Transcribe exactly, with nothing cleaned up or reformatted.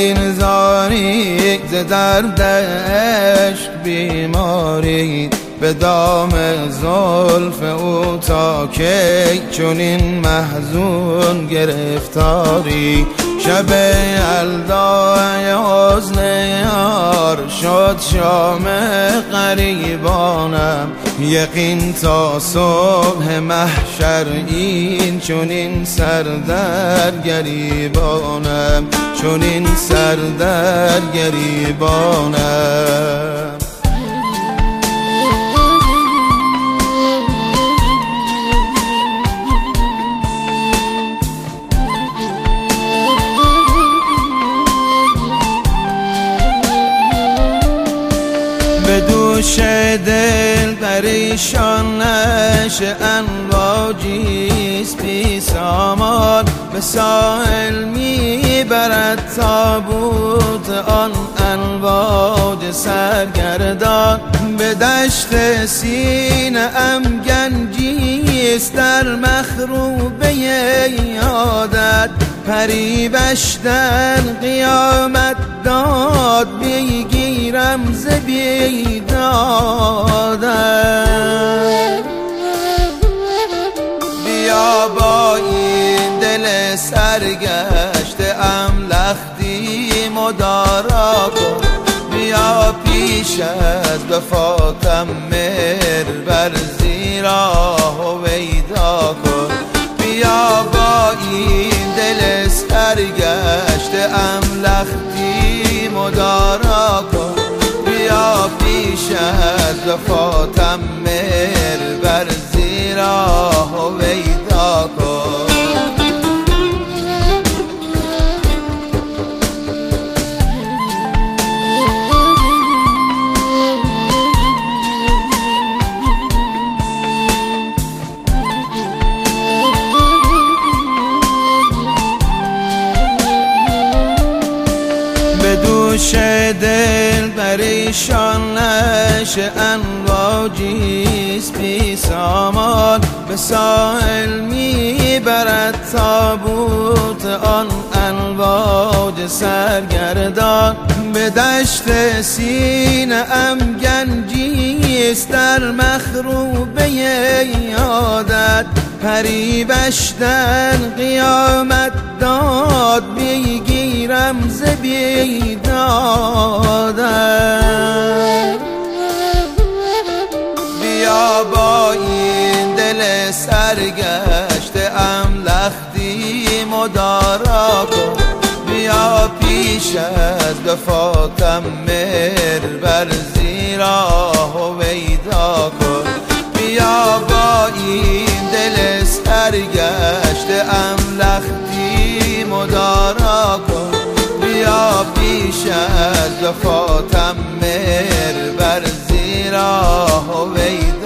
این زاری ز درد عشق بیماری، به دام زلف او تا کی چنین محزون گرفتاری. شب یلدای حزن یار شد شام غریبانم، یقین تا صبح محشر این چنین سر در گریبانم، چنین سر در گریبانم. به دوش دل پریشان نشه امواجیست بی سامان، به ساحل میبرد تابوت آن امواج سرگردان. به دشت سینه ام گنجیست در مخروبه یادت، پریوش در قیامت داد بگیرم ز بیدادت. بیا با این دل سرگشته ام لختی مدارا کن، بیا پیش از وفاتم مهر بر زیرا هویدا کن. بیا با این دل سرگشته ام لختی مدارا کن، بیا پیش از وفاتم مهر بر زیرا هویدا کن. به دوش دل پریشان نشه امواجیست بی سامان، به ساحل میبرد تابوت آن امواج سرگردان. به دشت سینه ام گنجیست در مخروبه یادت، پریوش در قیامت داد بگیرم ز بیدادت. بیا با این دل سرگشته ام لختی مدارا کن، بیا پیش از وفاتم مهر بر زیرا هویدا کن. بیا با این دل سرگشته ام لختی مدارا کن، بیا پیش از وفاتم مهر بر زیرا هویدا